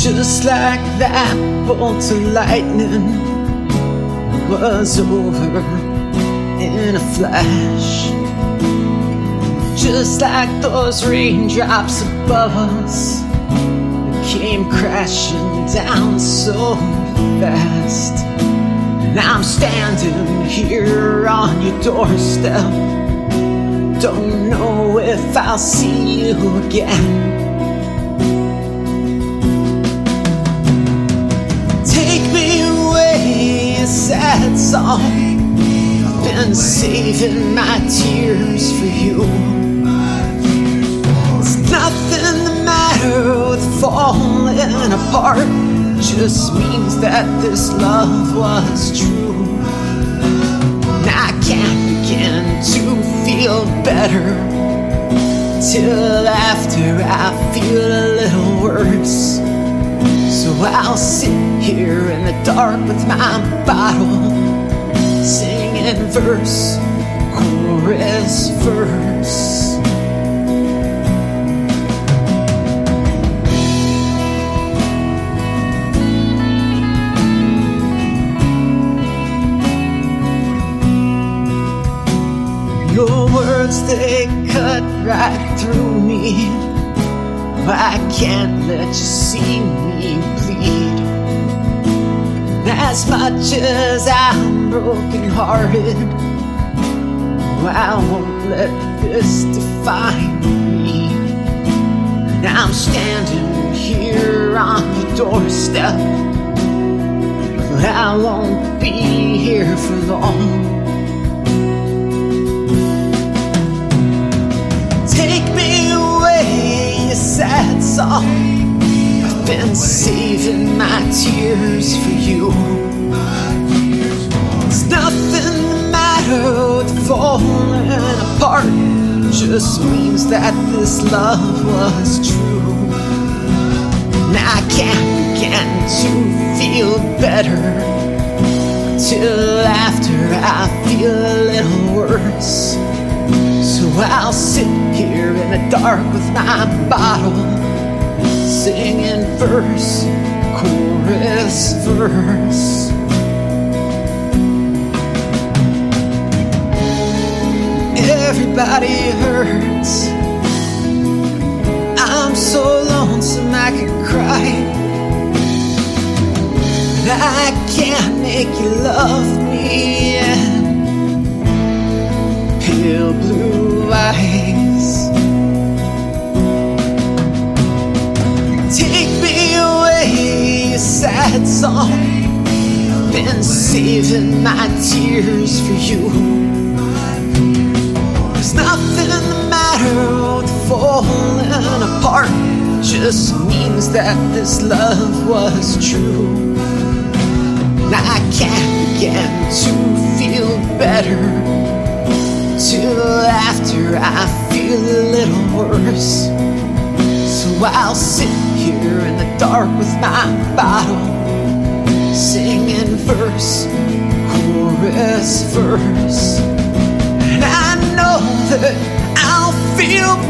Just like that bolt of lightning was over in a flash. Just like those raindrops above us that came crashing down so fast. And I'm standing here on your doorstep, don't know if I'll see you again. Take me away, a sad song. I've been saving my tears for you. There's nothing the matter with falling apart, just means that this love was true. And I can't begin to feel better till after I feel a little worse. So I'll sit here in the dark with my bottle, singing verse, chorus, verse. Your words, they cut right through me. I can't let you see me bleed. As much as I'm broken-hearted, I won't let this define me. And I'm standing here on the doorstep, but I won't be here for long. Take me away, a sad song. I've been saving my tears for you. There's nothing the matter with falling apart, just means that this love was true. And I can't begin to feel better till after I feel a little worse. So I'll sit here in the dark with my bottle, singing verse, chorus, verse. Everybody hurts. I'm so lonesome I could cry, but I can't make you love me. Pale blue eyes, take me away, a sad song. I've been saving my tears for you. There's nothing the matter with falling apart, just means that this love was true. And I can't begin to feel better till after I feel a little worse. So I'll sit here in the dark with my bottle, singing verse, chorus, verse. And I know that I'll feel